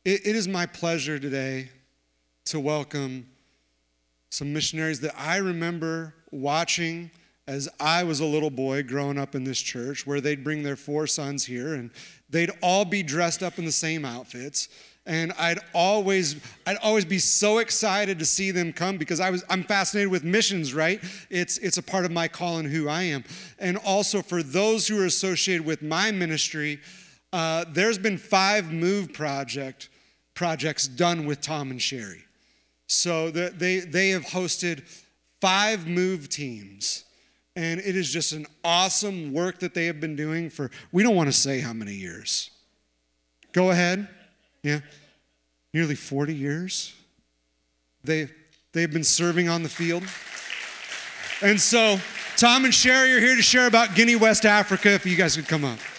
It is my pleasure today to welcome some missionaries that I remember watching as I was a little boy growing up in this church, where they'd bring their 4 sons here and they'd all be dressed up in the same outfits. And I'd always be so excited to see them come because I'm fascinated with missions, right? It's a part of my call and who I am. And also for those who are associated with my ministry, there's been 5 Move projects done with Tom and Sherry. So they have hosted 5 Move teams. And it is just an awesome work that they have been doing for, we don't want to say how many years. Go ahead. Yeah. Nearly 40 years. They've been serving on the field. And so Tom and Sherry are here to share about Guinea, West Africa, if you guys could come up.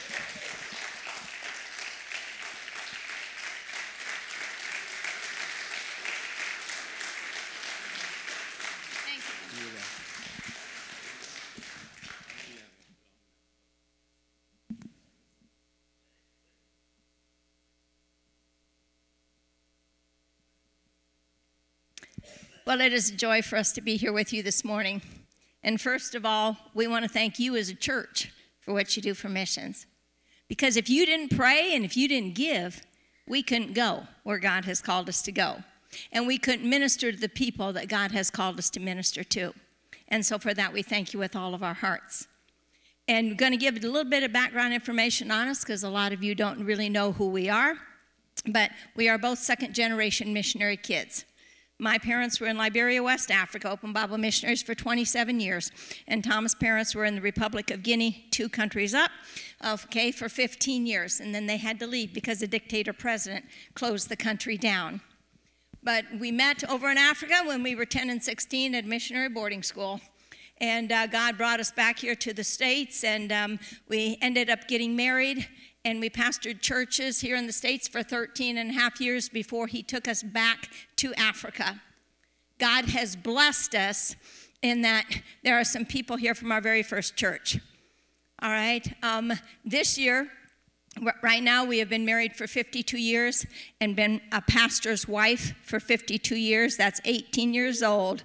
Well, it is a joy for us to be here with you this morning. And first of all, we want to thank you as a church for what you do for missions. Because if you didn't pray and if you didn't give, we couldn't go where God has called us to go. And we couldn't minister to the people that God has called us to minister to. And so for that, we thank you with all of our hearts. And we're going to give a little bit of background information on us because a lot of you don't really know who we are. But we are both second-generation missionary kids. My parents were in Liberia, West Africa, Open Bible missionaries for 27 years. And Tom's parents were in the Republic of Guinea, 2 countries up, for 15 years. And then they had to leave because the dictator president closed the country down. But we met over in Africa when we were 10 and 16 at missionary boarding school. And God brought us back here to the States, and we ended up getting married. And we pastored churches here in the States for 13 and a half years before he took us back to Africa. God has blessed us in that there are some people here from our very first church. All right. This year, right now, we have been married for 52 years and been a pastor's wife for 52 years. That's 18 years old.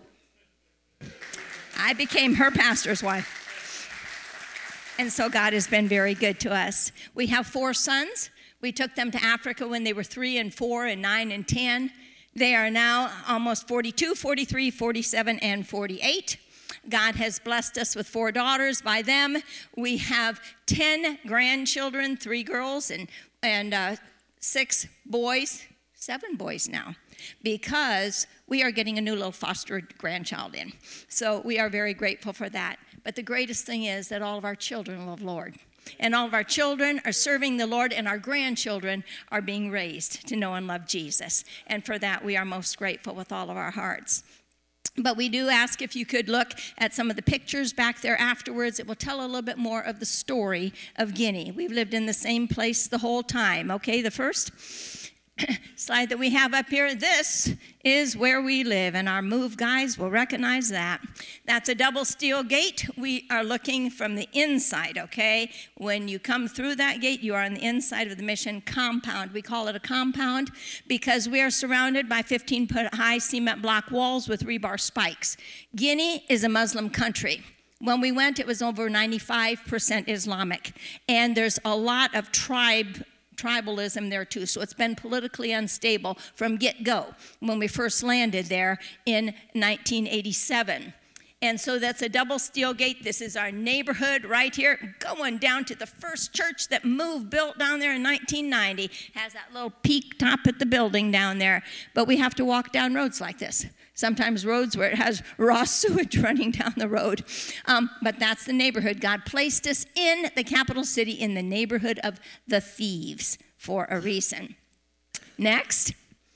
I became her pastor's wife. And so God has been very good to us. We have 4 sons. We took them to Africa when they were 3 and 4 and 9 and 10. They are now almost 42, 43, 47, and 48. God has blessed us with 4 daughters by them. We have 10 grandchildren, 3 girls and 6 boys, 7 boys now, because we are getting a new little foster grandchild in. So we are very grateful for that. But the greatest thing is that all of our children love the Lord. And all of our children are serving the Lord, and our grandchildren are being raised to know and love Jesus. And for that, we are most grateful with all of our hearts. But we do ask if you could look at some of the pictures back there afterwards. It will tell a little bit more of the story of Guinea. We've lived in the same place the whole time. Okay, the first slide that we have up here, this is where we live, and our Move guys will recognize that. That's a double steel gate. We are looking from the inside, okay? When you come through that gate, you are on the inside of the mission compound. We call it a compound because we are surrounded by 15-foot high cement block walls with rebar spikes. Guinea is a Muslim country. When we went, it was over 95% Islamic, and there's a lot of tribalism there too, so it's been politically unstable from get-go when we first landed there in 1987. And so that's a double steel gate. This is our neighborhood right here, going down to the first church that Move built down there in 1990. Has that little peak top at the building down there. But we have to walk down roads like this. Sometimes roads where it has raw sewage running down the road. But that's the neighborhood. God placed us in the capital city in the neighborhood of the thieves for a reason. Next.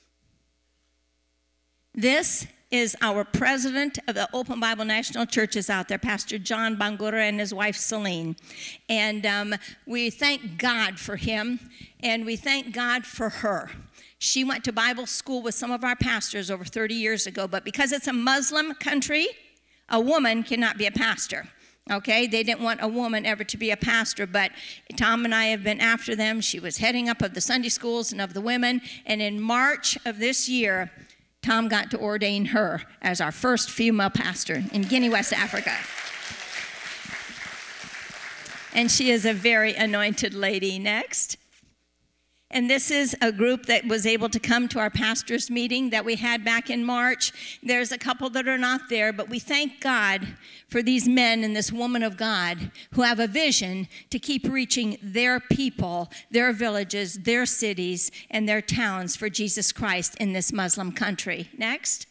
This is our president of the Open Bible National Churches out there, Pastor John Bangura and his wife Celine. And we thank God for him, and we thank God for her. She went to Bible school with some of our pastors over 30 years ago, but because it's a Muslim country, a woman cannot be a pastor. Okay, they didn't want a woman ever to be a pastor, but Tom and I have been after them. She was heading up of the Sunday schools and of the women, and in March of this year, Tom got to ordain her as our first female pastor in Guinea, West Africa. And she is a very anointed lady. Next. And this is a group that was able to come to our pastors' meeting that we had back in March. There's a couple that are not there, but we thank God for these men and this woman of God who have a vision to keep reaching their people, their villages, their cities, and their towns for Jesus Christ in this Muslim country. Next.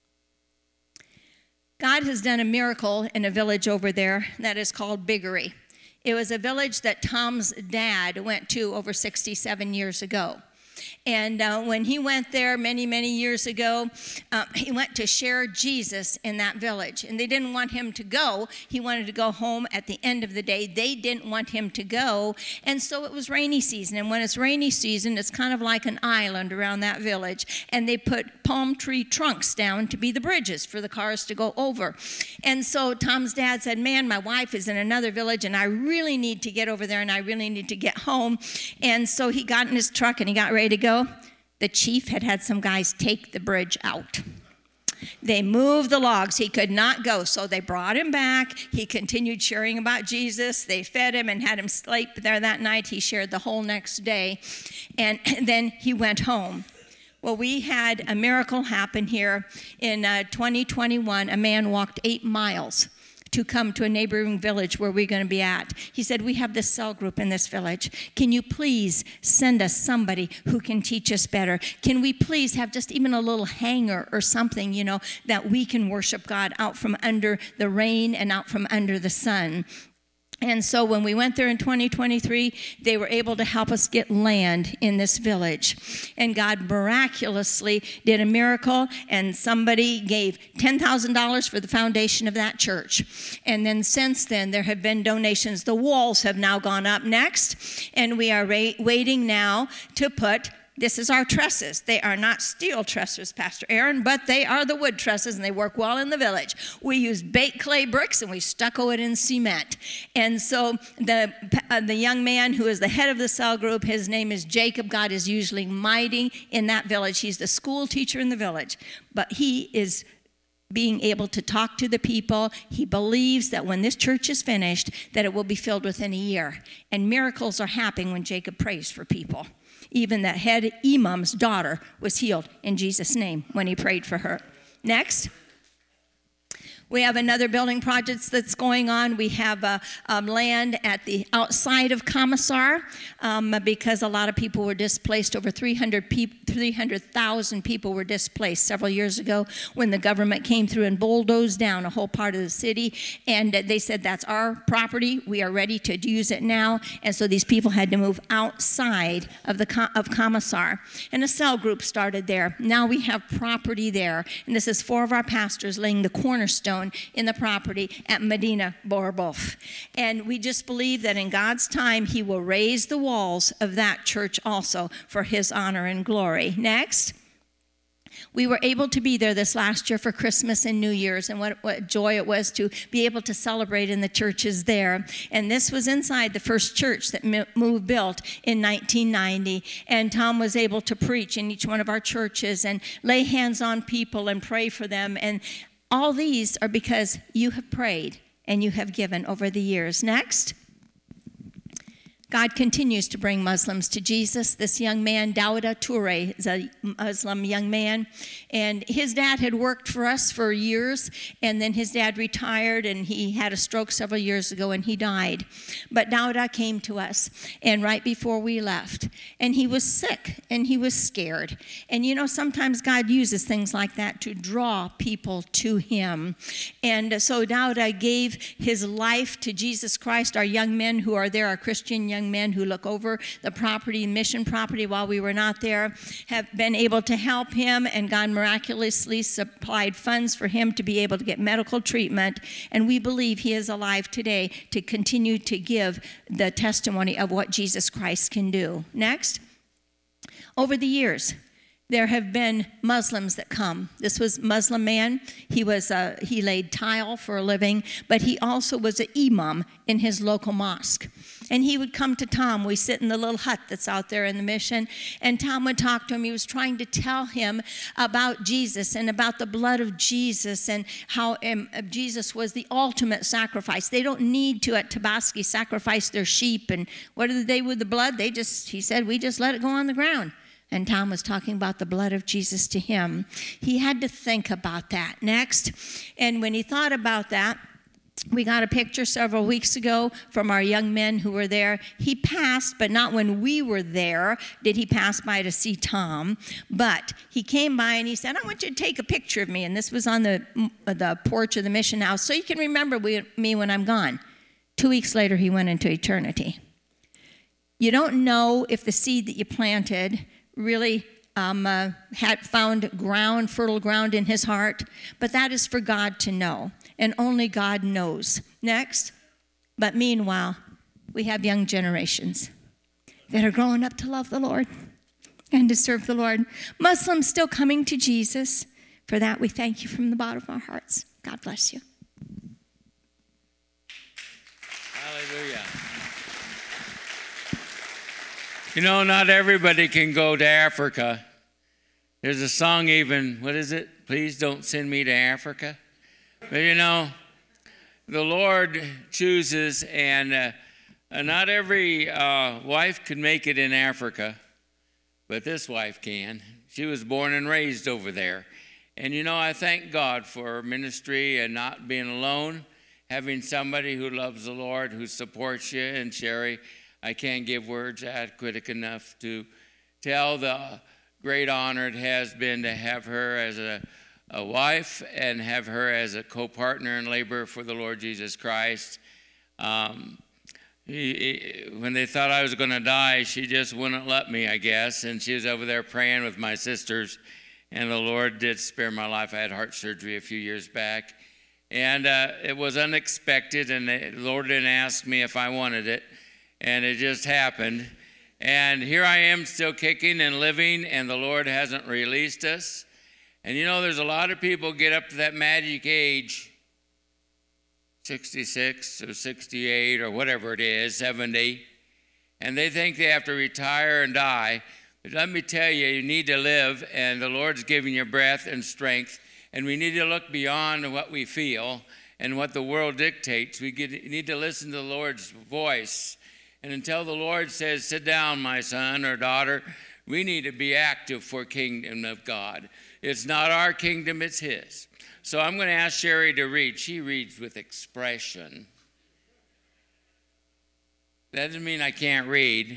God has done a miracle in a village over there that is called Biggery. It was a village that Tom's dad went to over 67 years ago. And when he went there many, many years ago, he went to share Jesus in that village. And they didn't want him to go. He wanted to go home at the end of the day. They didn't want him to go. And so it was rainy season. And when it's rainy season, it's kind of like an island around that village. And they put palm tree trunks down to be the bridges for the cars to go over. And so Tom's dad said, man, my wife is in another village, and I really need to get over there, and I really need to get home. And so he got in his truck, and he got ready to go. The chief had some guys take the bridge out. They moved the logs. He could not go, so they brought him back. He continued sharing about Jesus. They fed him and had him sleep there that night. He shared the whole next day, and then he went home. Well, we had a miracle happen here in 2021. A man walked 8 miles to come to a neighboring village where we're going to be at. He said, we have this cell group in this village. Can you please send us somebody who can teach us better? Can we please have just even a little hangar or something, that we can worship God out from under the rain and out from under the sun? And so when we went there in 2023, they were able to help us get land in this village. And God miraculously did a miracle, and somebody gave $10,000 for the foundation of that church. And then since then, there have been donations. The walls have now gone up next, and we are waiting now to put. This is our trusses. They are not steel trusses, Pastor Aaron, but they are the wood trusses, and they work well in the village. We use baked clay bricks, and we stucco it in cement. And so the young man who is the head of the cell group, his name is Jacob. God is usually mighty in that village. He's the school teacher in the village, but he is being able to talk to the people. He believes that when this church is finished, that it will be filled within a year. And miracles are happening when Jacob prays for people. Even that head imam's daughter was healed in Jesus' name when he prayed for her. Next. We have another building project that's going on. We have land at the outside of Commissar because a lot of people were displaced. Over 300,000 people were displaced several years ago when the government came through and bulldozed down a whole part of the city. And they said, that's our property. We are ready to use it now. And so these people had to move outside of Commissar. And a cell group started there. Now we have property there. And this is 4 of our pastors laying the cornerstone in the property at Medina Borbof. And we just believe that in God's time, he will raise the walls of that church also for his honor and glory. Next. We were able to be there this last year for Christmas and New Year's, and what joy it was to be able to celebrate in the churches there. And this was inside the first church that Move built in 1990. And Tom was able to preach in each one of our churches and lay hands on people and pray for them. And all these are because you have prayed and you have given over the years. Next. God continues to bring Muslims to Jesus. This young man, Dawda Toure, is a Muslim young man. And his dad had worked for us for years. And then his dad retired, and he had a stroke several years ago, and he died. But Dawda came to us, and right before we left. And he was sick, and he was scared. And sometimes God uses things like that to draw people to him. And so Dawda gave his life to Jesus Christ. Our young men who are there, our Christian young men who look over the property, mission property, while we were not there, have been able to help him, and God miraculously supplied funds for him to be able to get medical treatment. And we believe he is alive today to continue to give the testimony of what Jesus Christ can do. Next. Over the years, there have been Muslims that come. This was a Muslim man. He laid tile for a living, but he also was an imam in his local mosque. And he would come to Tom. We sit in the little hut that's out there in the mission, and Tom would talk to him. He was trying to tell him about Jesus and about the blood of Jesus and how Jesus was the ultimate sacrifice. They don't need to, at Tabasco, sacrifice their sheep. And what do they with the blood? He said, we just let it go on the ground. And Tom was talking about the blood of Jesus to him. He had to think about that next. And when he thought about that, we got a picture several weeks ago from our young men who were there. He passed, but not when we were there did he pass by to see Tom. But he came by and he said, I want you to take a picture of me. And this was on the porch of the mission house, so you can remember me when I'm gone. 2 weeks later, he went into eternity. You don't know if the seed that you planted really had found fertile ground in his heart, but that is for God to know, and only God knows. Next, but meanwhile, we have young generations that are growing up to love the Lord and to serve the Lord. Muslims still coming to Jesus. For that, we thank you from the bottom of our hearts. God bless you. Hallelujah. You know, not everybody can go to Africa. There's a song even, what is it? Please don't send me to Africa. But you know, the Lord chooses, and not every wife can make it in Africa, but this wife can. She was born and raised over there. And you know, I thank God for her ministry and not being alone, having somebody who loves the Lord, who supports you. And Sherry, I can't give words adequate enough to tell the great honor it has been to have her as a wife and have her as a co-partner in labor for the Lord Jesus Christ. When they thought I was going to die, she just wouldn't let me, I guess. And she was over there praying with my sisters. And the Lord did spare my life. I had heart surgery a few years back. And it was unexpected. And the Lord didn't ask me if I wanted it. And it just happened. And here I am still kicking and living, and the Lord hasn't released us. And you know, there's a lot of people get up to that magic age, 66 or 68 or whatever it is, 70, and they think they have to retire and die. But let me tell you, you need to live, and the Lord's giving you breath and strength, and we need to look beyond what we feel and what the world dictates. We need to listen to the Lord's voice. And until the Lord says, sit down, my son or daughter, we need to be active for kingdom of God. It's not our kingdom, it's his. So I'm going to ask Sherry to read. She reads with expression. That doesn't mean I can't read.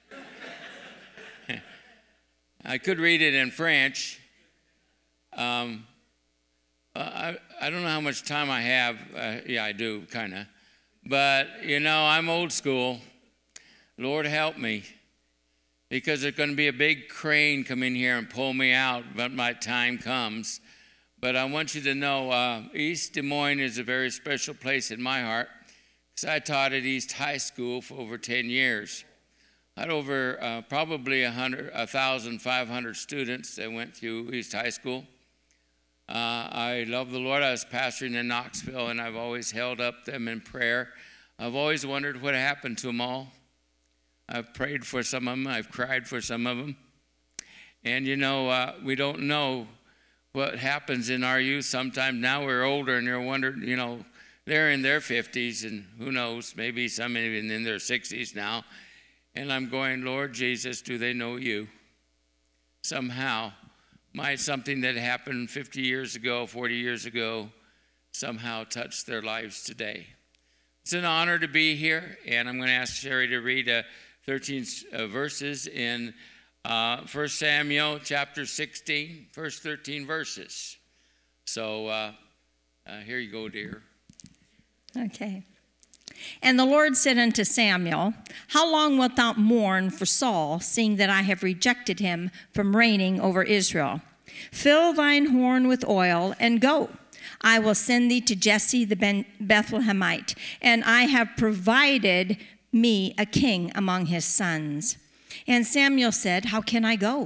I could read it in French. I don't know how much time I have. Yeah, I do, kind of. But, you know, I'm old school. Lord, help me, because there's going to be a big crane come in here and pull me out when my time comes. But I want you to know East Des Moines is a very special place in my heart, because I taught at East High School for over 10 years. I had over probably 1,500 students that went through East High School. I love the Lord. I was pastoring in Knoxville, and I've always held up them in prayer. I've always wondered what happened to them all. I've prayed for some of them. I've cried for some of them. And, you know, we don't know what happens in our youth. Sometimes now we're older and you're wondering, you know, they're in their 50s and who knows, maybe some even in their 60s now. And I'm going, Lord Jesus, do they know you? Somehow, might something that happened 50 years ago, 40 years ago, somehow touch their lives today. It's an honor to be here, and I'm going to ask Sherry to read 13 verses in 1 Samuel chapter 16, first 13 verses. So here you go, dear. Okay. And the Lord said unto Samuel, how long wilt thou mourn for Saul, seeing that I have rejected him from reigning over Israel? Fill thine horn with oil, and go. I will send thee to Jesse the Bethlehemite, and I have provided me a king among his sons. And Samuel said, how can I go?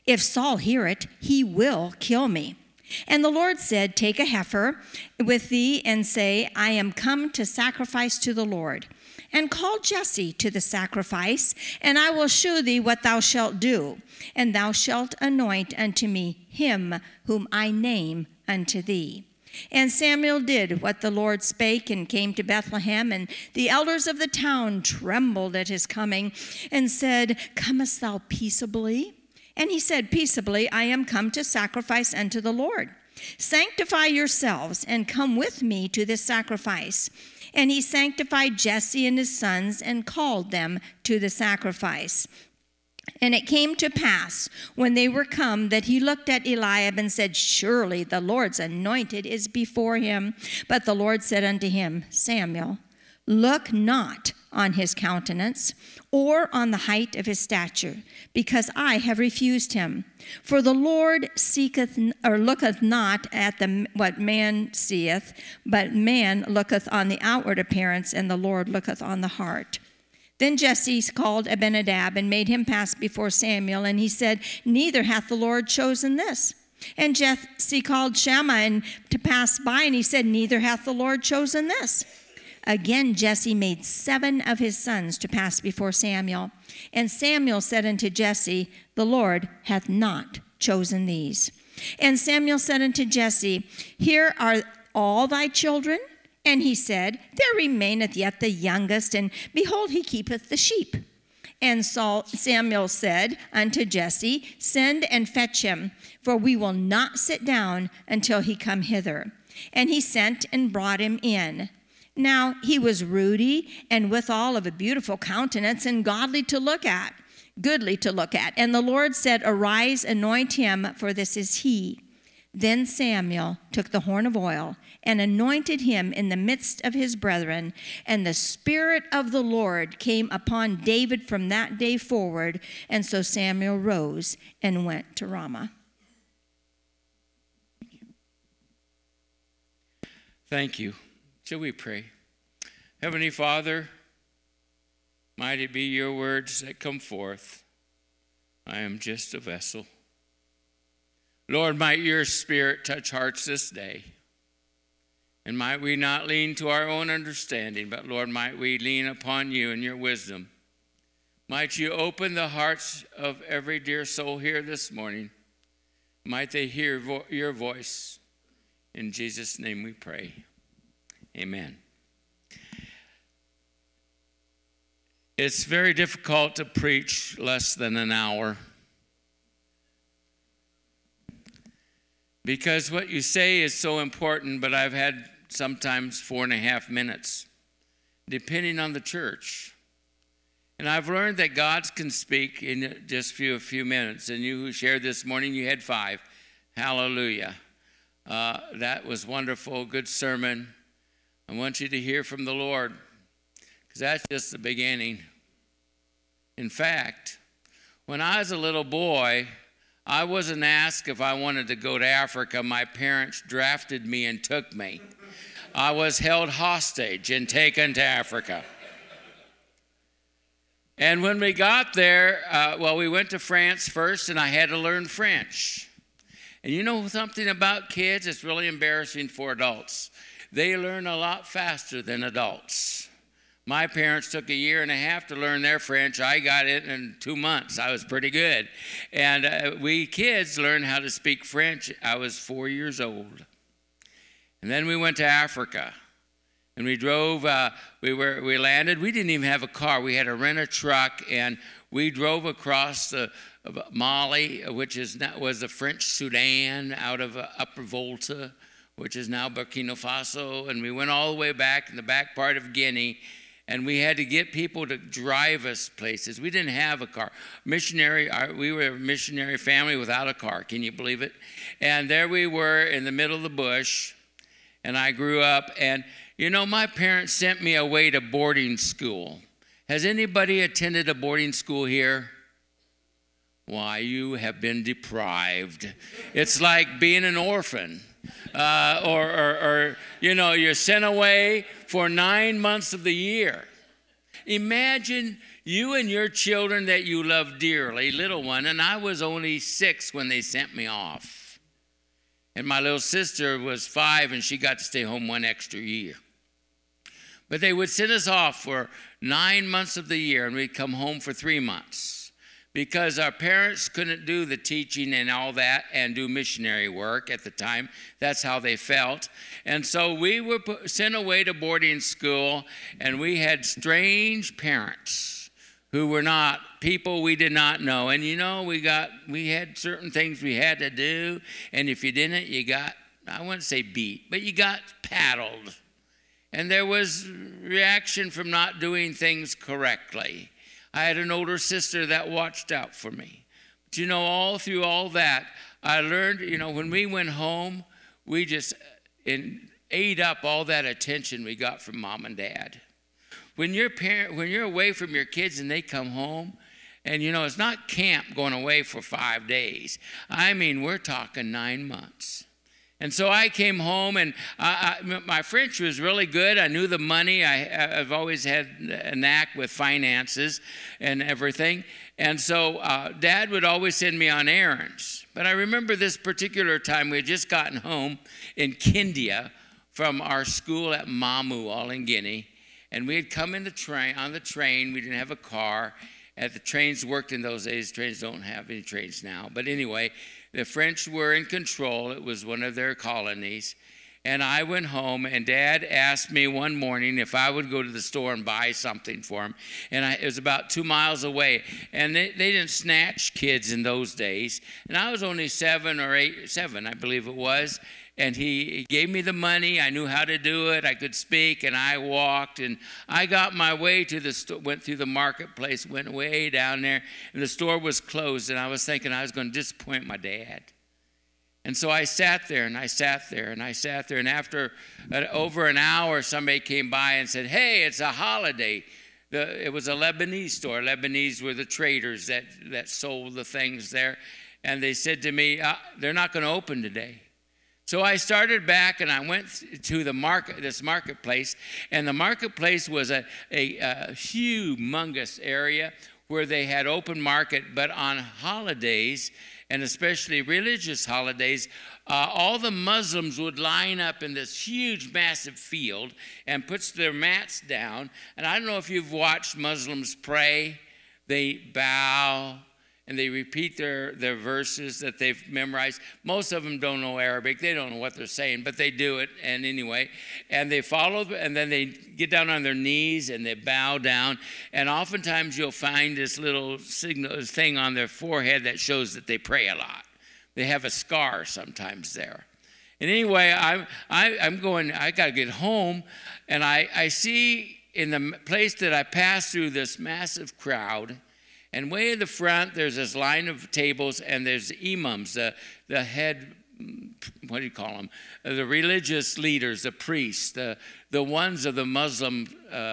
If Saul hear it, he will kill me. And the Lord said, take a heifer with thee, and say, I am come to sacrifice to the Lord. And call Jesse to the sacrifice, and I will shew thee what thou shalt do. And thou shalt anoint unto me him whom I name unto thee. And Samuel did what the Lord spake, and came to Bethlehem. And the elders of the town trembled at his coming, and said, comest thou peaceably? And he said, peaceably, I am come to sacrifice unto the Lord. Sanctify yourselves, and come with me to this sacrifice. And he sanctified Jesse and his sons, and called them to the sacrifice. And it came to pass, when they were come, that he looked at Eliab, and said, surely the Lord's anointed is before him. But the Lord said unto him, Samuel, look not on his countenance, or on the height of his stature, because I have refused him. For the Lord looketh not at what man seeth, but man looketh on the outward appearance, and the Lord looketh on the heart. Then Jesse called Abinadab, and made him pass before Samuel, and he said, neither hath the Lord chosen this. And Jesse called Shammah and to pass by, and he said, neither hath the Lord chosen this. Again Jesse made 7 of his sons to pass before Samuel. And Samuel said unto Jesse, the Lord hath not chosen these. And Samuel said unto Jesse, here are all thy children? And he said, there remaineth yet the youngest, and behold, he keepeth the sheep. And Samuel said unto Jesse, send and fetch him, for we will not sit down until he come hither. And he sent and brought him in. Now he was ruddy, and withal of a beautiful countenance, and goodly to look at. And the Lord said, arise, anoint him, for this is he. Then Samuel took the horn of oil, and anointed him in the midst of his brethren. And the Spirit of the Lord came upon David from that day forward. And so Samuel rose and went to Ramah. Thank you. Shall we pray? Heavenly Father, might it be your words that come forth. I am just a vessel. Lord, might your Spirit touch hearts this day. And might we not lean to our own understanding, but Lord, might we lean upon you and your wisdom. Might you open the hearts of every dear soul here this morning. Might they hear your voice. In Jesus' name we pray. Amen. It's very difficult to preach less than an hour, because what you say is so important, but I've had sometimes 4.5 minutes, depending on the church. And I've learned that God can speak in just a few minutes, and you who shared this morning, you had 5. Hallelujah. That was wonderful, good sermon. I want you to hear from the Lord, because that's just the beginning. In fact, when I was a little boy, I wasn't asked if I wanted to go to Africa. My parents drafted me and took me. I was held hostage and taken to Africa. And when we got there, we went to France first, and I had to learn French. And you know something about kids? It's really embarrassing for adults. They learn a lot faster than adults. My parents took 1.5 years to learn their French. I got it in 2 months. I was pretty good. And we kids learned how to speak French. I was 4 years old. And then we went to Africa. And we drove, we landed. We didn't even have a car. We had to rent a truck, and we drove across the Mali, which was the French Sudan, out of Upper Volta, which is now Burkina Faso. And we went all the way back in the back part of Guinea, and we had to get people to drive us places. We didn't have a car. We were a missionary family without a car. Can you believe it? And there we were in the middle of the bush, and I grew up. And, you know, my parents sent me away to boarding school. Has anybody attended a boarding school here? Why, you have been deprived. It's like being an orphan. You're sent away for 9 months of the year. Imagine You and your children that you love dearly, little one, and I was only 6 when they sent me off. And my little sister was 5, and she got to stay home 1 extra year. But they would send us off for 9 months of the year, and we'd come home for 3 months. Because our parents couldn't do the teaching and all that and do missionary work at the time. That's how they felt. And so we were sent away to boarding school, and we had strange parents who were not people we did not know. And we had certain things we had to do, and if you didn't, you got, I wouldn't say beat, but you got paddled. And there was reaction from not doing things correctly. I had an older sister that watched out for me. But all through all that, I learned, when we went home, we just ate up all that attention we got from mom and dad. When you're away from your kids and they come home, and it's not camp going away for 5 days. I mean, we're talking 9 months. And so I came home, and my French was really good. I knew the money. I've always had a knack with finances and everything. And so Dad would always send me on errands. But I remember this particular time, we had just gotten home in Kindia from our school at Mamu, all in Guinea. And we had come on the train. We didn't have a car. The trains worked in those days. Trains don't have any trains now. But anyway, the French were in control. It was one of their colonies. And I went home, and Dad asked me one morning if I would go to the store and buy something for him. And it was about 2 miles away. And they didn't snatch kids in those days. And I was only 7, I believe it was. And he gave me the money. I knew how to do it. I could speak, and I walked. And I got my way to the store, went through the marketplace, went way down there, and the store was closed. And I was thinking I was going to disappoint my dad. And so I sat there, and I sat there, and I sat there. And after over an hour, somebody came by and said, "Hey, it's a holiday." It was a Lebanese store. Lebanese were the traders that sold the things there. And they said to me, "They're not going to open today." So I started back, and I went to this marketplace, and the marketplace was a humongous area where they had open market. But on holidays, and especially religious holidays, all the Muslims would line up in this huge, massive field and puts their mats down. And I don't know if you've watched Muslims pray. They bow, and they repeat their verses that they've memorized. Most of them don't know Arabic. They don't know what they're saying, but they do it. And anyway, and they follow, and then they get down on their knees, and they bow down. And oftentimes you'll find this little thing on their forehead that shows that they pray a lot. They have a scar sometimes there. And anyway, I'm going, I got to get home, and I see in the place that I passed through this massive crowd. And way in the front, there's this line of tables, and there's imams, the head, what do you call them? The religious leaders, the priests, the ones of the Muslim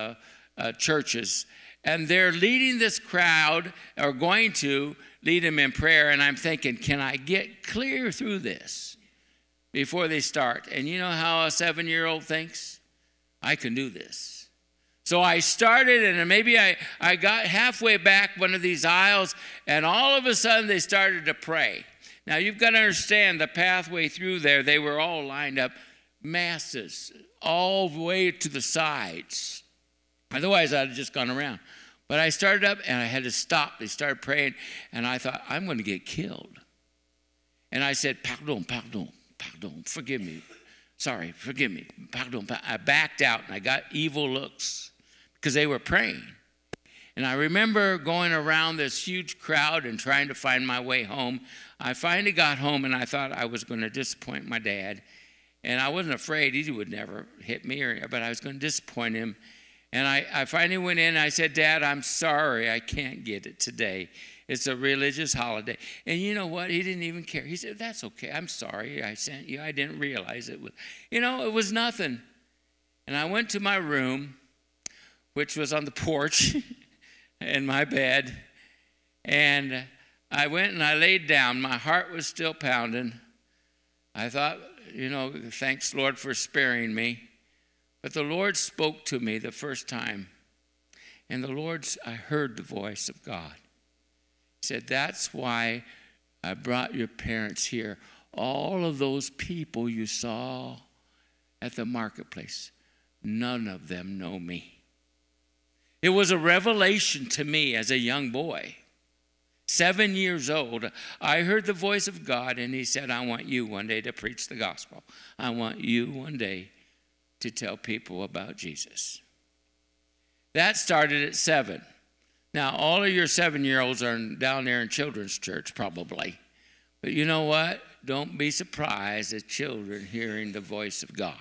churches. And they're leading this crowd, or going to lead them in prayer. And I'm thinking, can I get clear through this before they start? And you know how a 7-year-old thinks? I can do this. So I started, and maybe I got halfway back one of these aisles, and all of a sudden they started to pray. Now you've got to understand the pathway through there, they were all lined up, masses, all the way to the sides. Otherwise, I'd have just gone around. But I started up, and I had to stop. They started praying, and I thought, I'm going to get killed. And I said, pardon, forgive me. Sorry, forgive me. Pardon. I backed out, and I got evil looks because they were praying. And I remember going around this huge crowd and trying to find my way home. I finally got home, and I thought I was going to disappoint my dad. And I wasn't afraid. He would never hit me, but I was going to disappoint him. And I finally went in, and I said, "Dad, I'm sorry I can't get it today. It's a religious holiday." And you know what? He didn't even care. He said, "That's okay. I'm sorry I sent you. I didn't realize it was." It was nothing. And I went to my room, which was on the porch in my bed. And I went and I laid down. My heart was still pounding. I thought, thanks, Lord, for sparing me. But the Lord spoke to me the first time. And I heard the voice of God. He said, that's why I brought your parents here. All of those people you saw at the marketplace, none of them know me. It was a revelation to me as a young boy, 7 years old. I heard the voice of God, and he said, I want you one day to preach the gospel. I want you one day to tell people about Jesus. That started at 7. Now, all of your 7-year-olds are down there in children's church, probably. But you know what? Don't be surprised at children hearing the voice of God.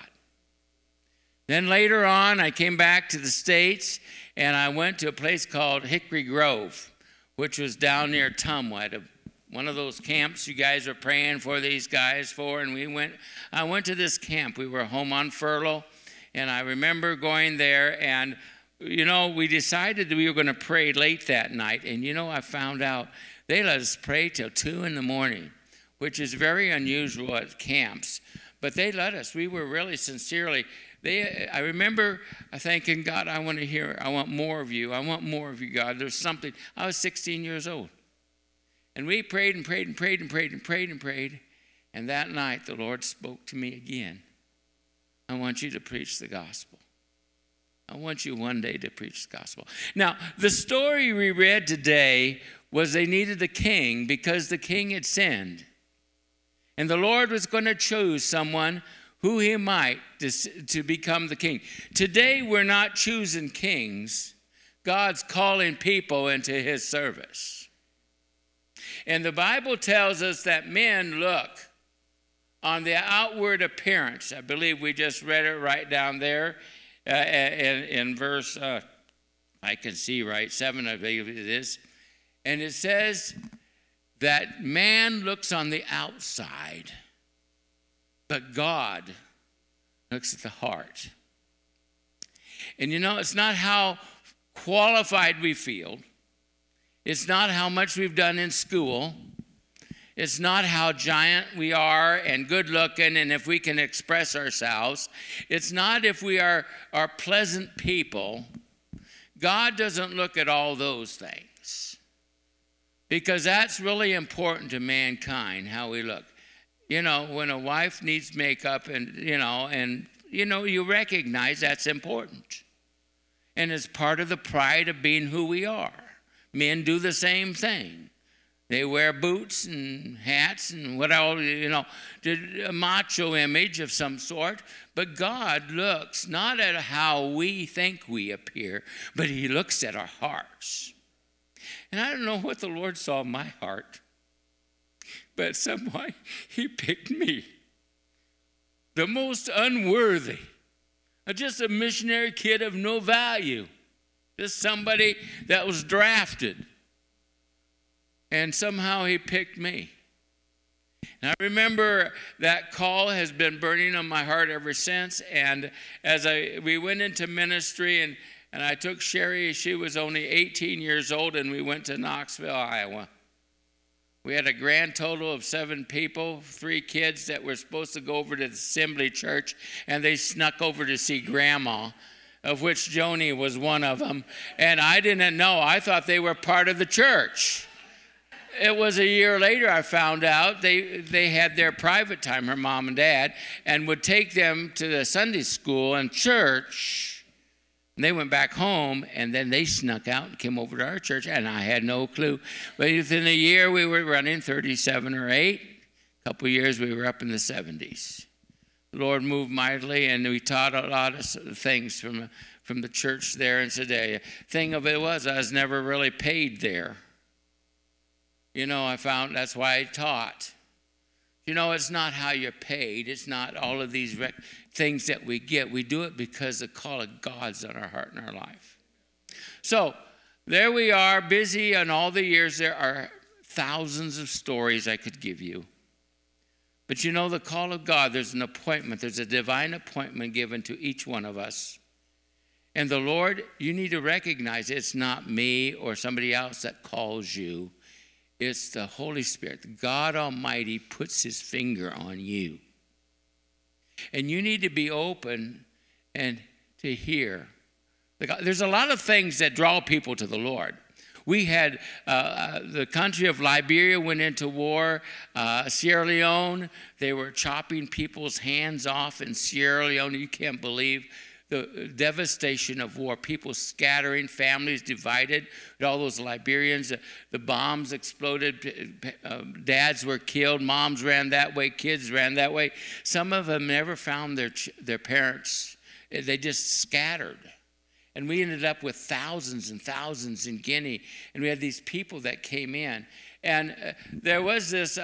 Then later on, I came back to the States, and I went to a place called Hickory Grove, which was down near Tumwet, one of those camps you guys are praying for these guys for. And I went to this camp. We were home on furlough, and I remember going there, and we decided that we were going to pray late that night. And I found out they let us pray till 2 in the morning, which is very unusual at camps. But they let us. We were really sincerely. I remember thanking God, I want more of you. I want more of you, God. There's something. I was 16 years old. And we prayed and prayed and prayed and prayed and prayed and prayed. And that night, the Lord spoke to me again. I want you to preach the gospel. I want you one day to preach the gospel. Now, the story we read today was they needed a king because the king had sinned. And the Lord was going to choose someone who he might to become the king. Today, we're not choosing kings. God's calling people into his service. And the Bible tells us that men look on the outward appearance. I believe we just read it right down there in verse, I can see right, 7, I believe it is. And it says that man looks on the outside, but God looks at the heart. And it's not how qualified we feel. It's not how much we've done in school. It's not how giant we are and good looking and if we can express ourselves. It's not if we are pleasant people. God doesn't look at all those things, because that's really important to mankind, how we look. When a wife needs makeup and you recognize that's important. And it's part of the pride of being who we are. Men do the same thing. They wear boots and hats and whatever, a macho image of some sort. But God looks not at how we think we appear, but he looks at our hearts. And I don't know what the Lord saw in my heart, but somehow he picked me, the most unworthy, just a missionary kid of no value, just somebody that was drafted. And somehow he picked me. And I remember that call has been burning on my heart ever since. And as we went into ministry, and I took Sherry, she was only 18 years old, and we went to Knoxville, Iowa. We had a grand total of 7 people, 3 kids that were supposed to go over to the Assembly Church, and they snuck over to see Grandma, of which Joni was one of them. And I didn't know. I thought they were part of the church. It was a year later I found out they had their private time, her mom and dad, and would take them to the Sunday school and church. And they went back home, and then they snuck out and came over to our church, and I had no clue. But within a year, we were running 37 or 8. A couple of years, we were up in the 70s. The Lord moved mightily, and we taught a lot of things from the church there in Sedalia. Thing of it was, I was never really paid there. I found that's why I taught. It's not how you're paid. It's not all of these things that we get. We do it because the call of God's on our heart and our life. So there we are, busy on all the years. There are thousands of stories I could give you. But the call of God, there's an appointment. There's a divine appointment given to each one of us. And the Lord, you need to recognize it's not me or somebody else that calls you. It's the Holy Spirit. God Almighty puts his finger on you. And you need to be open and to hear There's a lot of things that draw people to the Lord. We had the country of Liberia went into war. Sierra Leone, they were chopping people's hands off in Sierra Leone. You can't believe the devastation of war. People scattering, families divided. All those Liberians, the bombs exploded. Dads were killed. Moms ran that way. Kids ran that way. Some of them never found their parents. They just scattered. And we ended up with thousands and thousands in Guinea. And we had these people that came in. And there was this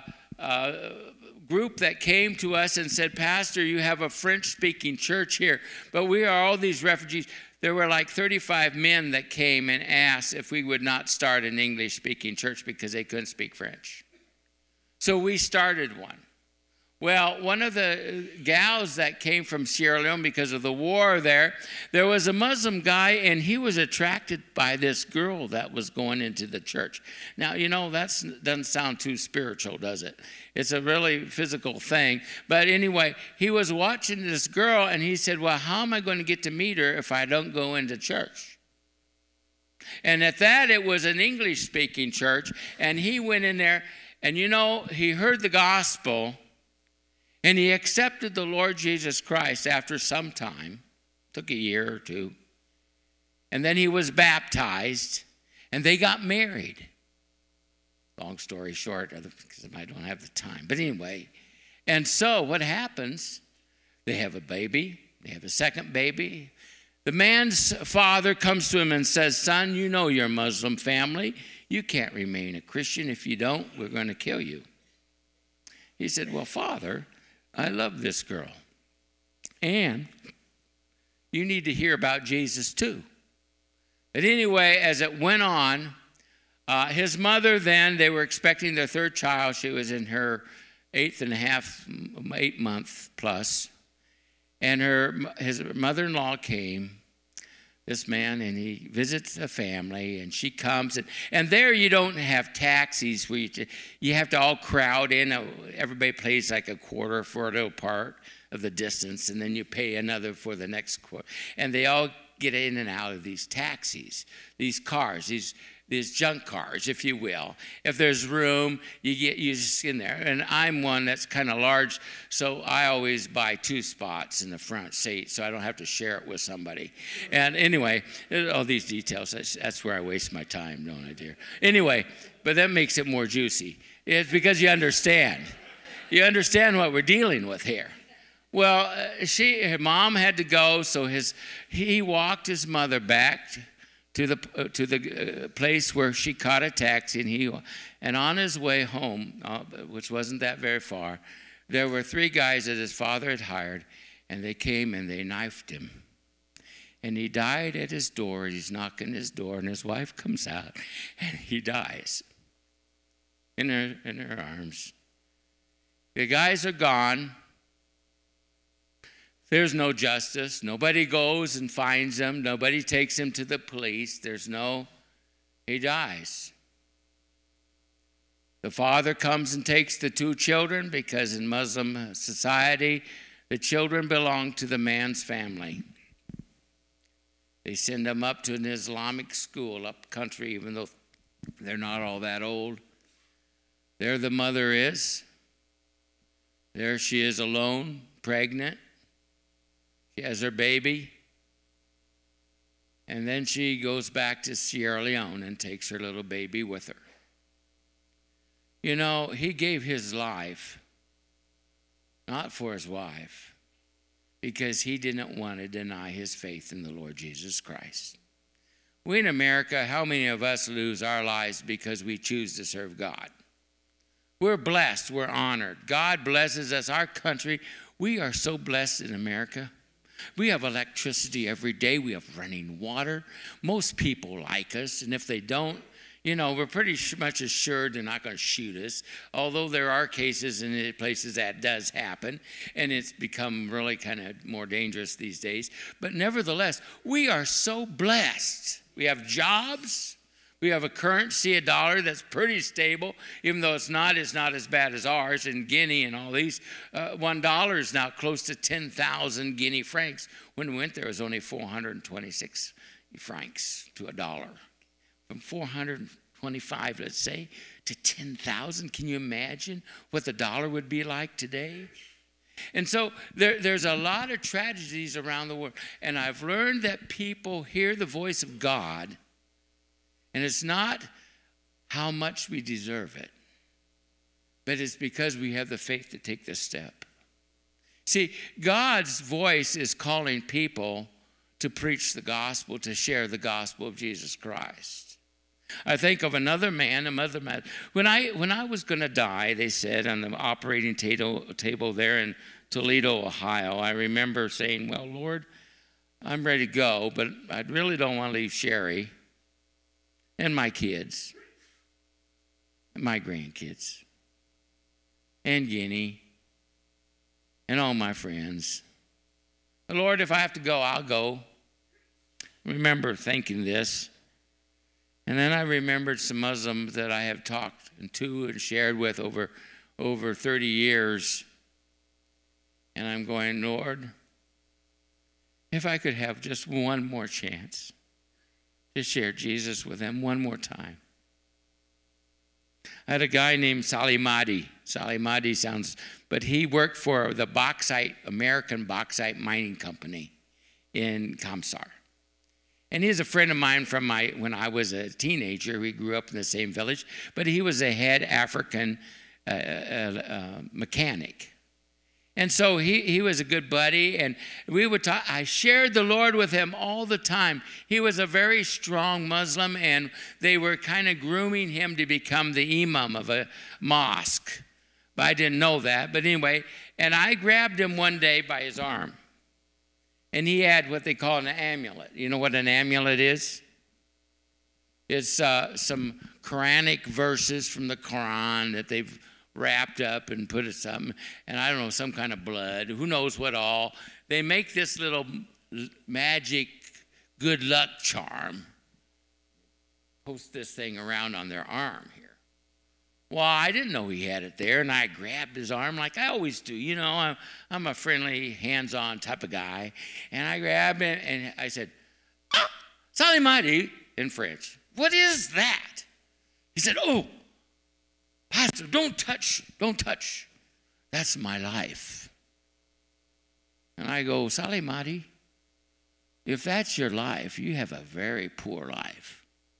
group that came to us and said, Pastor, you have a French-speaking church here, but we are all these refugees. There were like 35 men that came and asked if we would not start an English-speaking church because they couldn't speak French. So we started one. Well, one of the gals that came from Sierra Leone because of the war there was a Muslim guy, and he was attracted by this girl that was going into the church. Now, that doesn't sound too spiritual, does it? It's a really physical thing. But anyway, he was watching this girl, and he said, well, how am I going to get to meet her if I don't go into church? And at that, it was an English-speaking church, and he went in there, and he heard the gospel. And he accepted the Lord Jesus Christ after some time. Took a year or two. And then he was baptized. And they got married. Long story short, because I don't have the time. But anyway. And so what happens? They have a baby. They have a second baby. The man's father comes to him and says, son, you're a Muslim family. You can't remain a Christian. If you don't, we're going to kill you. He said, well, Father, I love this girl. And you need to hear about Jesus too. But anyway, as it went on, his mother then, they were expecting their third child. She was in her 8 month plus. And his mother-in-law came, this man, and he visits a family, and she comes. And there you don't have taxis where you have to all crowd in. Everybody pays like a quarter for a little part of the distance, and then you pay another for the next quarter. And they all get in and out of these taxis, these cars, these junk cars, if you will. If there's room, you just in there. And I'm one that's kind of large, so I always buy 2 spots in the front seat so I don't have to share it with somebody. And anyway, all these details, that's where I waste my time, don't I, dear? Anyway, but that makes it more juicy. It's because you understand. You understand what we're dealing with here. Well, her mom had to go, so he walked his mother back to the place where she caught a taxi, and on his way home, which wasn't that very far, there were 3 guys that his father had hired, and they came and they knifed him. And he died at his door. He's knocking his door, and his wife comes out, and he dies in her arms. The guys are gone. There's no justice. Nobody goes and finds him. Nobody takes him to the police. He dies. The father comes and takes the 2 children because in Muslim society, the children belong to the man's family. They send them up to an Islamic school up country, even though they're not all that old. There the mother is. There she is alone, pregnant. She has her baby, and then she goes back to Sierra Leone and takes her little baby with her. He gave his life not for his wife, because he didn't want to deny his faith in the Lord Jesus Christ. We in America, how many of us lose our lives because we choose to serve God? We're blessed, we're honored. God blesses us, our country. We are so blessed in America. We have electricity every day. We have running water. Most people like us, and if they don't, we're pretty much assured they're not going to shoot us, although there are cases in places that does happen, and it's become really kind of more dangerous these days. But nevertheless, we are so blessed. We have jobs. We have a currency, a dollar, that's pretty stable, even though it's not as bad as ours in Guinea and all these. $1 is now close to 10,000 Guinea francs. When we went there, it was only 426 francs to a dollar. From 425, let's say, to 10,000. Can you imagine what the dollar would be like today? And so there's a lot of tragedies around the world. And I've learned that people hear the voice of God, and it's not how much we deserve it, but it's because we have the faith to take this step. See, God's voice is calling people to preach the gospel, to share the gospel of Jesus Christ. I think of another man. When I was going to die, they said on the operating table there in Toledo, Ohio, I remember saying, well, Lord, I'm ready to go, but I really don't want to leave Sherry and my kids and my grandkids and Guinea and all my friends. Lord, if I have to go, I'll go. I remember thinking this. And then I remembered some Muslims that I have talked to and shared with over 30 years. And I'm going, Lord, if I could have just one more chance to share Jesus with them one more time. I had a guy named Salih Mahdi. Salih Mahdi sounds, but he worked for the American Bauxite Mining Company in Kamsar. And he's a friend of mine from when I was a teenager. We grew up in the same village, but he was a head African mechanic. And so he was a good buddy, and we would talk. I shared the Lord with him all the time. He was a very strong Muslim, and they were kind of grooming him to become the imam of a mosque. But I didn't know that. But anyway, and I grabbed him one day by his arm, and he had what they call an amulet. You know what an amulet is? It's some Quranic verses from the Quran that they've wrapped up and put it something, and I don't know, some kind of blood, who knows what all. They make this little magic good luck charm, post this thing around on their arm here. Well, I didn't know he had it there, and I grabbed his arm like I always do. You know, I'm a friendly, hands-on type of guy, and I grabbed him, and I said, Salih Mahdi, in French, what is that? He said, oh, Pastor, don't touch. That's my life. And I go, Salih Mahdi, if that's your life, you have a very poor life.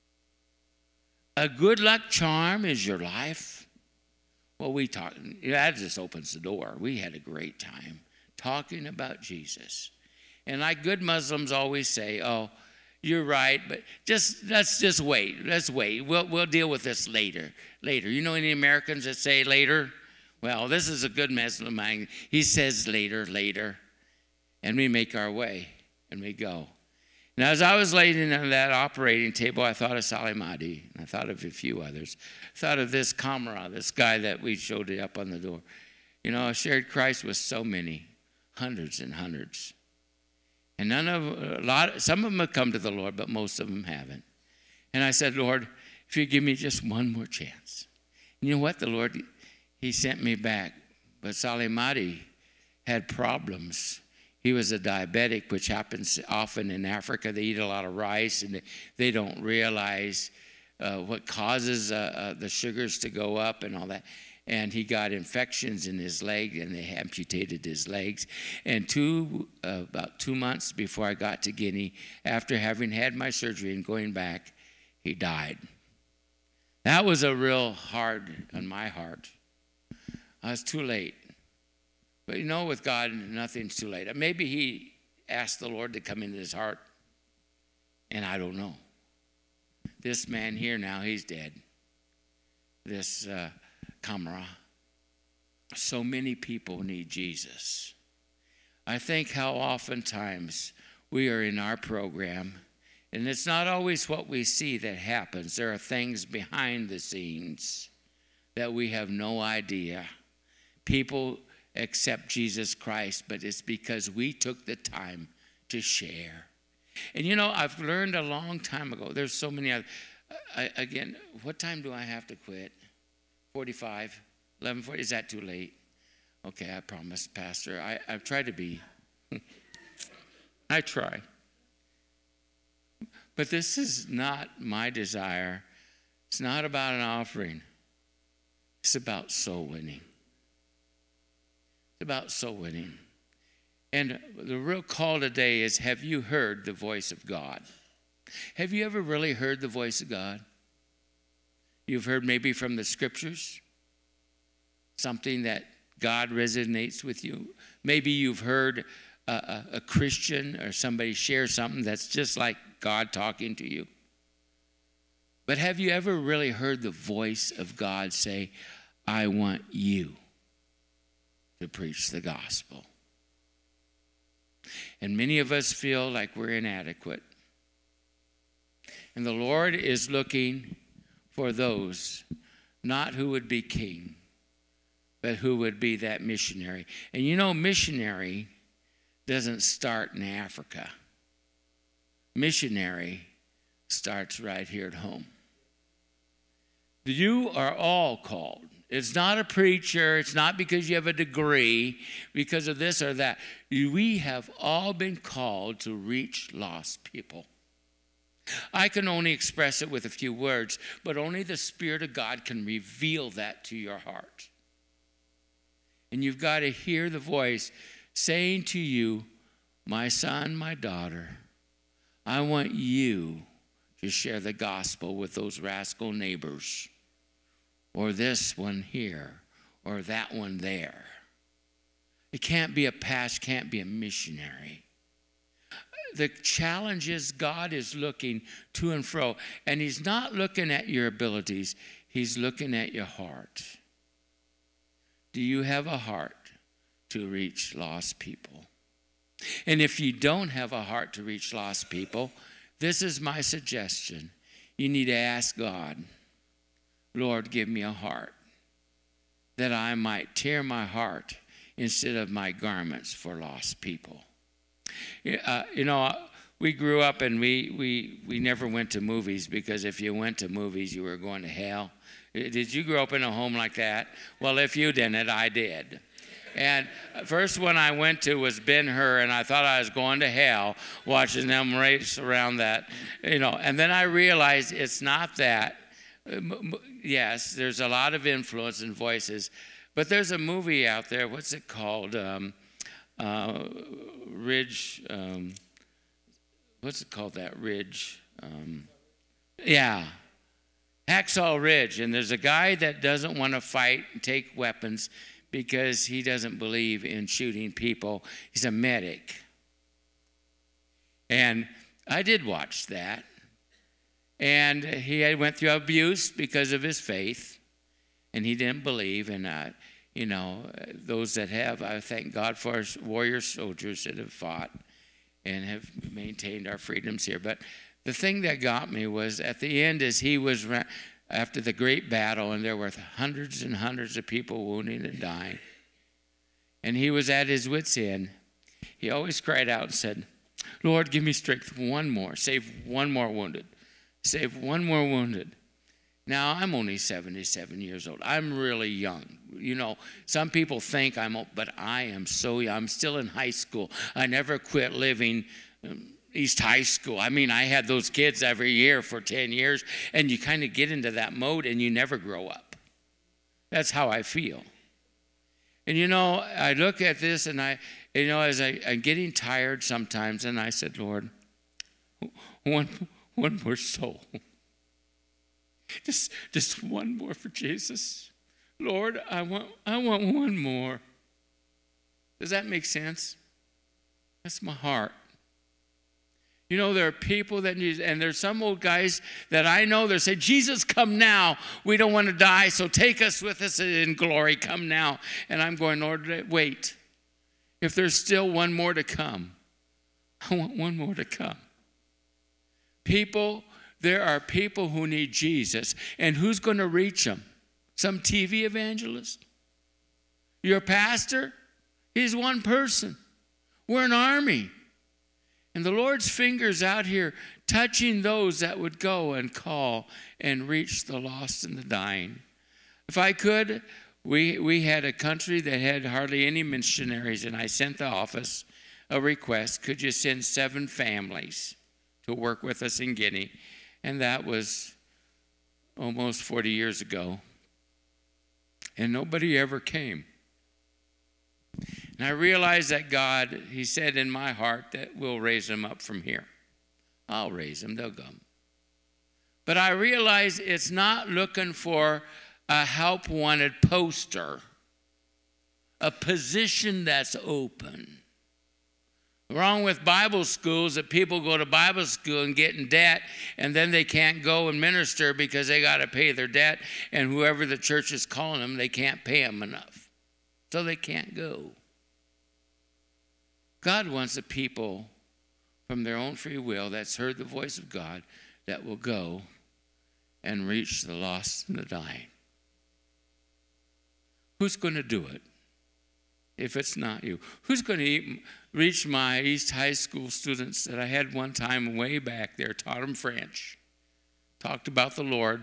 A good luck charm is your life. Well, that just opens the door. We had a great time talking about Jesus. And like good Muslims always say, oh, you're right, but let's just wait. Let's wait. We'll deal with this later. You know any Americans that say later? Well, this is a good Muslim. He says later. And we make our way, and we go. Now, as I was laying on that operating table, I thought of Salih Mahdi, and I thought of a few others. I thought of this Kamra, this guy that we showed it up on the door. You know, I shared Christ with so many, hundreds and hundreds. And some of them have come to the Lord, but most of them haven't. And I said, Lord, if you give me just one more chance. And you know what? The Lord, he sent me back. But Salih Mahdi had problems. He was a diabetic, which happens often in Africa. They eat a lot of rice, and they don't realize what causes the sugars to go up and all that. And he got infections in his leg, and they amputated his legs. And about 2 months before I got to Guinea, after having had my surgery and going back, he died. That was a real hard on my heart. I was too late. But you know, with God, nothing's too late. Maybe he asked the Lord to come into his heart, and I don't know. This man here now, he's dead. This Kamra. So many people need Jesus. I think how oftentimes we are in our program, and it's not always what we see that happens. There are things behind the scenes that we have no idea. People accept Jesus Christ, but it's because we took the time to share. And you know, I've learned a long time ago, there's so many other, Again, what time do I have to quit? 45, 11:40. Is that too late? Okay, I promise, Pastor. I try to be. I try. But this is not my desire. It's not about an offering. It's about soul winning. It's about soul winning. And the real call today is, have you heard the voice of God? Have you ever really heard the voice of God? You've heard maybe from the scriptures, something that God resonates with you. Maybe you've heard a Christian or somebody share something that's just like God talking to you. But have you ever really heard the voice of God say, I want you to preach the gospel? And many of us feel like we're inadequate. And the Lord is looking for those, not who would be king, but who would be that missionary. And you know, missionary doesn't start in Africa. Missionary starts right here at home. You are all called. It's not a preacher. It's not because you have a degree, because of this or that. We have all been called to reach lost people. I can only express it with a few words, but only the Spirit of God can reveal that to your heart. And you've got to hear the voice saying to you, my son, my daughter, I want you to share the gospel with those rascal neighbors, or this one here, or that one there. It can't be a pastor, can't be a missionary. The challenge is God is looking to and fro, and he's not looking at your abilities. He's looking at your heart. Do you have a heart to reach lost people? And if you don't have a heart to reach lost people, this is my suggestion. You need to ask God, Lord, give me a heart that I might tear my heart instead of my garments for lost people. You know, we grew up and we never went to movies, because if you went to movies, you were going to hell. Did you grow up in a home like that? Well, if you didn't, I did. And first one I went to was Ben-Hur, and I thought I was going to hell watching them race around that, you know. And then I realized it's not that. Yes, there's a lot of influence and voices, but there's a movie out there. What's it called? Ridge. What's it called? That Ridge. Yeah. Hacksaw Ridge. And there's a guy that doesn't want to fight and take weapons because he doesn't believe in shooting people. He's a medic. And I did watch that. And he went through abuse because of his faith. And he didn't believe. And, you know, those that have, I thank God for our warrior soldiers that have fought and have maintained our freedoms here. But the thing that got me was at the end, as he was after the great battle, and there were hundreds and hundreds of people wounded and dying, and he was at his wit's end, he always cried out and said, Lord, give me strength, one more, save one more wounded, save one more wounded. Now, I'm only 77 years old. I'm really young. You know, some people think I'm old, but I am so young. I'm still in high school. I never quit living East High School. I mean, I had those kids every year for 10 years, and you kind of get into that mode, and you never grow up. That's how I feel. And, you know, I look at this, and as I'm getting tired sometimes, and I said, Lord, one more soul. Just one more for Jesus. Lord, I want one more. Does that make sense? That's my heart. You know, there are people that need, and there's some old guys that I know that say, Jesus, come now. We don't want to die, so take us with us in glory. Come now. And I'm going, Lord, wait. If there's still one more to come, I want one more to come. There are people who need Jesus. And who's going to reach them? Some TV evangelist? Your pastor? He's one person. We're an army. And the Lord's finger's out here touching those that would go and call and reach the lost and the dying. If I could, we had a country that had hardly any missionaries, and I sent the office a request, could you send 7 families to work with us in Guinea? And that was almost 40 years ago. And nobody ever came. And I realized that God, he said in my heart that we'll raise them up from here. I'll raise them, they'll come. But I realized it's not looking for a help wanted poster, a position that's open. Wrong with Bible schools that people go to Bible school and get in debt, and then they can't go and minister because they got to pay their debt, and whoever the church is calling them, they can't pay them enough. So they can't go. God wants a people from their own free will that's heard the voice of God that will go and reach the lost and the dying. Who's going to do it if it's not you? Who's going to reach my East High School students that I had one time way back there, taught them French, talked about the Lord.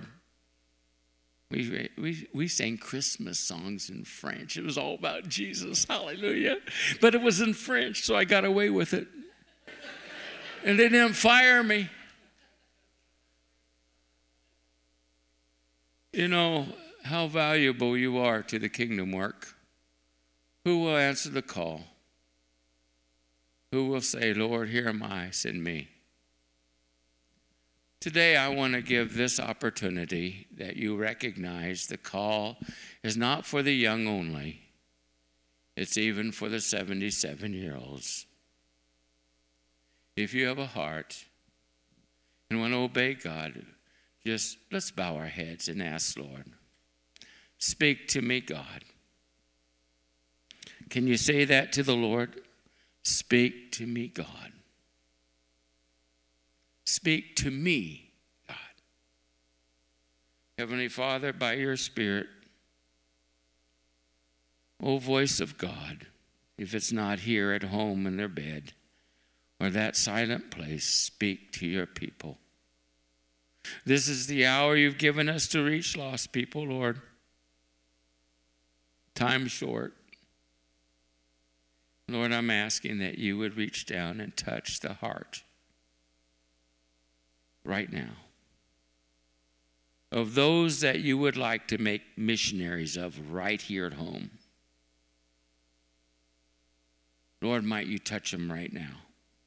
We sang Christmas songs in French. It was all about Jesus, hallelujah. But it was in French, so I got away with it. And they didn't fire me. You know how valuable you are to the kingdom work. Who will answer the call? Who will say, Lord, here am I, send me? Today I want to give this opportunity that you recognize the call is not for the young only. It's even for the 77-year-olds. If you have a heart and want to obey God, just let's bow our heads and ask, Lord, speak to me, God. Can you say that to the Lord? Speak to me, God. Speak to me, God. Heavenly Father, by your Spirit, O voice of God, if it's not here at home in their bed or that silent place, speak to your people. This is the hour you've given us to reach lost people, Lord. Time short. Lord, I'm asking that you would reach down and touch the heart right now of those that you would like to make missionaries of right here at home. Lord, might you touch them right now.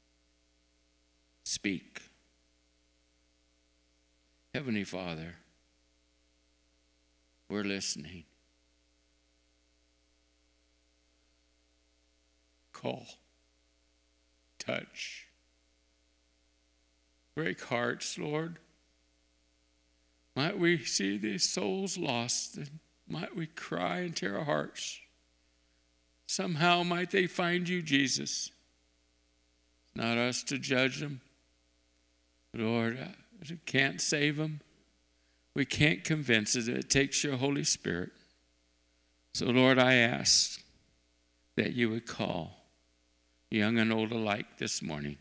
Speak. Heavenly Father, we're listening. Call, touch, break hearts, Lord. Might we see these souls lost, and might we cry and tear our hearts. Somehow might they find you, Jesus. Not us to judge them. Lord, we can't save them. We can't convince them. It takes your Holy Spirit. So, Lord, I ask that you would call young and old alike this morning.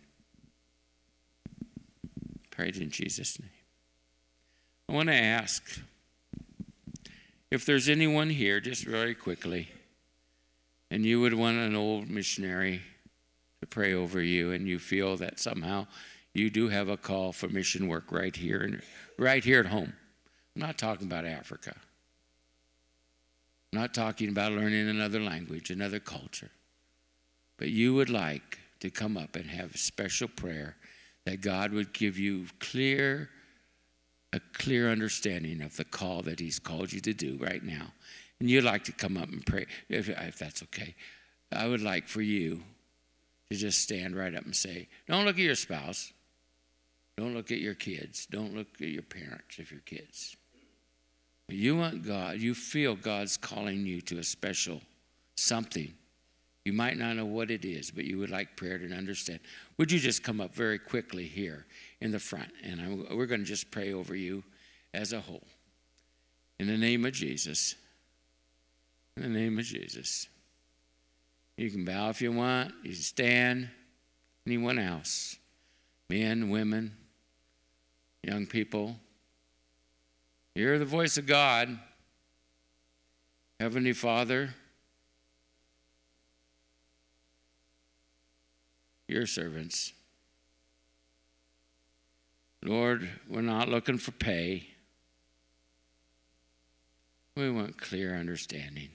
Prayed in Jesus' name. I want to ask if there's anyone here, just very quickly, and you would want an old missionary to pray over you, and you feel that somehow you do have a call for mission work right here at home. I'm not talking about Africa. I'm not talking about learning another language, another culture. But you would like to come up and have a special prayer that God would give you a clear understanding of the call that he's called you to do right now. And you'd like to come up and pray, if that's okay. I would like for you to just stand right up and say, don't look at your spouse. Don't look at your kids. Don't look at your parents if you're kids. But you want God, you feel God's calling you to a special something. You might not know what it is, but you would like prayer to understand. Would you just come up very quickly here in the front? And we're going to just pray over you as a whole. In the name of Jesus. In the name of Jesus. You can bow if you want. You can stand. Anyone else? Men, women, young people. Hear the voice of God. Heavenly Father, your servants. Lord, we're not looking for pay. We want clear understanding.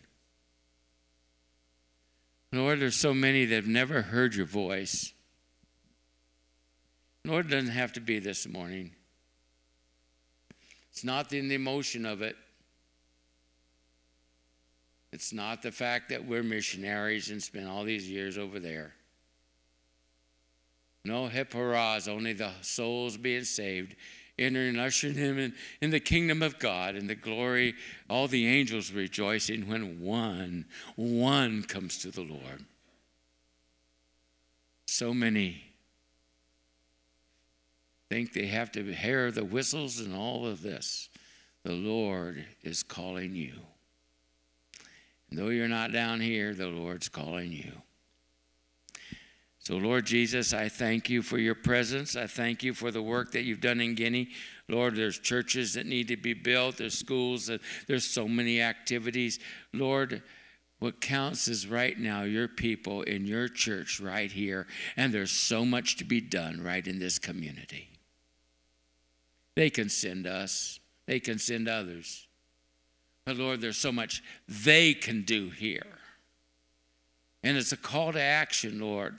Lord, there's so many that have never heard your voice. Lord, it doesn't have to be this morning. It's not in the emotion of it. It's not the fact that we're missionaries and spent all these years over there. No hip hurrahs, only the souls being saved, entering, ushering him in the kingdom of God, and the glory, all the angels rejoicing when one comes to the Lord. So many think they have to hear the whistles and all of this. The Lord is calling you. And though you're not down here, the Lord's calling you. So, Lord Jesus, I thank you for your presence. I thank you for the work that you've done in Guinea. Lord, there's churches that need to be built. There's schools. There's so many activities. Lord, what counts is right now your people in your church right here. And there's so much to be done right in this community. They can send us. They can send others. But, Lord, there's so much they can do here. And it's a call to action, Lord.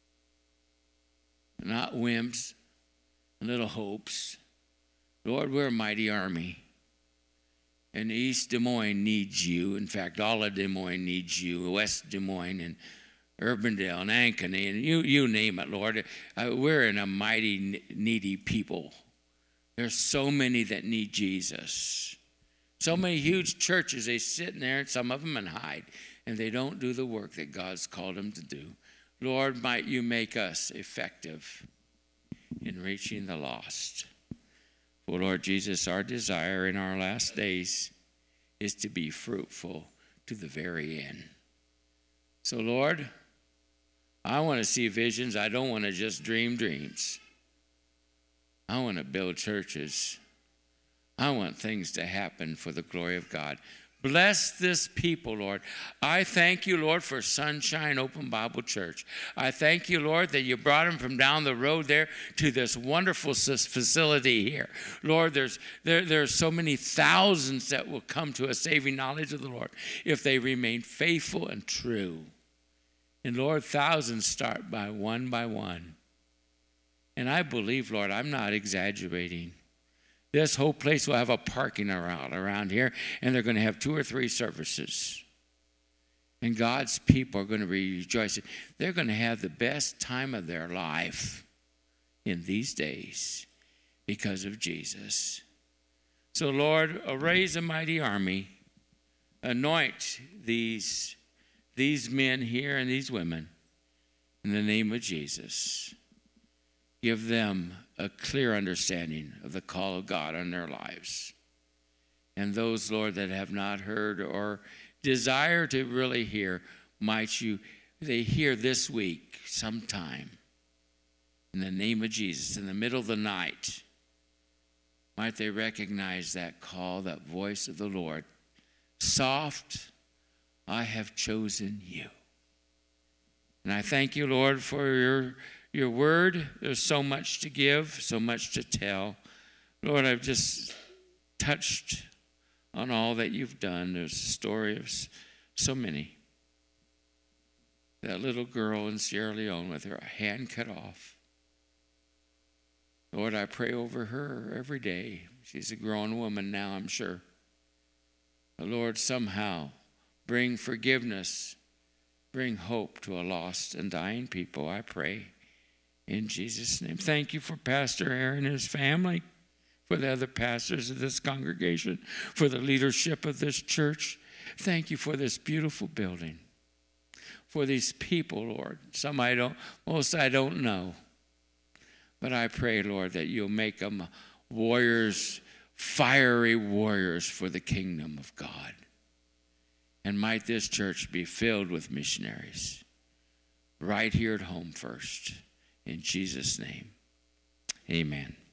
Not whims, little hopes. Lord, we're a mighty army. And East Des Moines needs you. In fact, all of Des Moines needs you. West Des Moines and Urbandale and Ankeny and you name it, Lord. We're in a mighty needy people. There's so many that need Jesus. So many huge churches, they sit in there, and some of them and hide, and they don't do the work that God's called them to do. Lord, might you make us effective in reaching the lost. For Lord Jesus, our desire in our last days is to be fruitful to the very end. So Lord, I want to see visions. I don't want to just dream dreams. I want to build churches. I want things to happen for the glory of God. Bless this people, Lord. I thank you, Lord, for Sunshine Open Bible Church. I thank you, Lord, that you brought them from down the road there to this wonderful facility here. Lord, there's so many thousands that will come to a saving knowledge of the Lord if they remain faithful and true. And Lord, thousands start by one. And I believe, Lord, I'm not exaggerating. This whole place will have a parking around here, and they're going to have 2 or 3 services. And God's people are going to be rejoicing. They're going to have the best time of their life in these days because of Jesus. So, Lord, raise a mighty army. Anoint these men here and these women in the name of Jesus. Give them a clear understanding of the call of God on their lives. And those, Lord, that have not heard or desire to really hear, might they hear this week sometime in the name of Jesus, in the middle of the night, might they recognize that call, that voice of the Lord. Soft, I have chosen you. And I thank you, Lord, for your word. There's so much to give, so much to tell. Lord, I've just touched on all that you've done. There's a story of so many. That little girl in Sierra Leone with her hand cut off. Lord, I pray over her every day. She's a grown woman now, I'm sure. But Lord, somehow bring forgiveness, bring hope to a lost and dying people, I pray. In Jesus' name. Thank you for Pastor Aaron and his family, for the other pastors of this congregation, for the leadership of this church. Thank you for this beautiful building, for these people, Lord. Most I don't know. But I pray, Lord, that you'll make them warriors, fiery warriors for the kingdom of God. And might this church be filled with missionaries right here at home first. In Jesus' name, amen.